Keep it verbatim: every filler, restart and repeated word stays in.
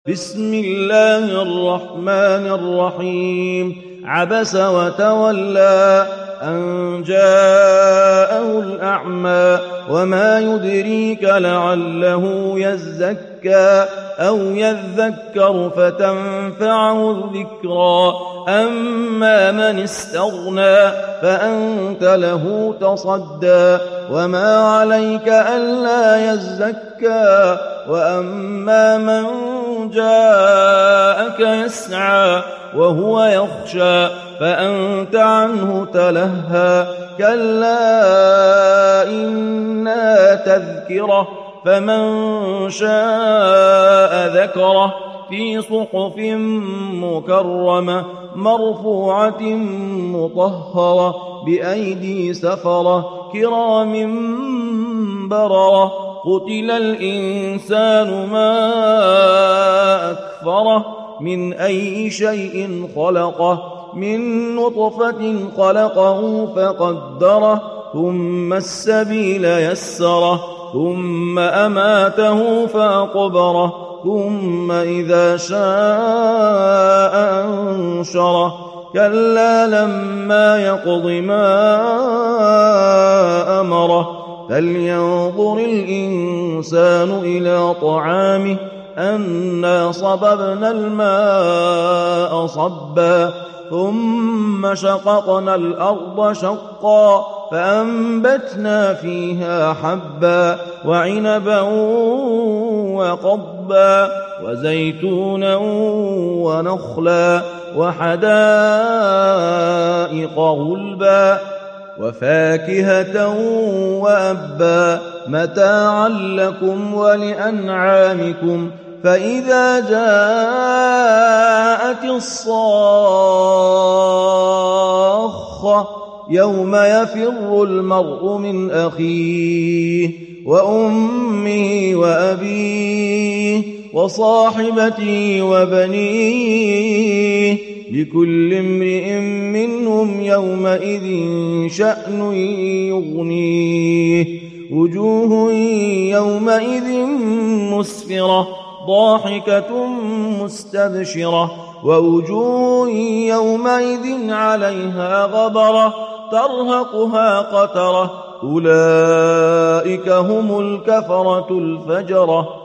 بسم الله الرحمن الرحيم عبس وتولى أن جاءه الأعمى وما يدريك لعله يزكى أو يذكر فتنفعه الذكرى أما من استغنى فأنت له تصدى وما عليك ألا يزكى وأما من جاءك يسعى وهو يخشى فأنت عنه تلهى كلا إنها تذكرة فمن شاء ذكره في صحف مكرمة مرفوعة مطهرة بأيدي سفرة كرام بررة قتل الإنسان ما أكفره من أي شيء خلقه من نطفة خلقه فقدره ثم السبيل يسره ثم أماته فأقبره ثم إذا شاء أنشره كلا لما يقض ما أمره فلينظر الإنسان إلى طعامه أنا صببنا الماء صبا ثم شققنا الأرض شقا فأنبتنا فيها حبا وعنبا وقضبا وزيتونا ونخلا وحدائق غلبا وفاكهة وأبا متاعا لكم ولأنعامكم فإذا جاءت الصاخة يوم يفر المرء من أخيه وأمه وأبيه وصاحبته وبنيه لكل امرئ منهم يومئذ شأن يغنيه وجوه يومئذ مسفرة ضاحكة مستبشرة ووجوه يومئذ عليها غبرة ترهقها قترة أولئك هم الكفرة الفجرة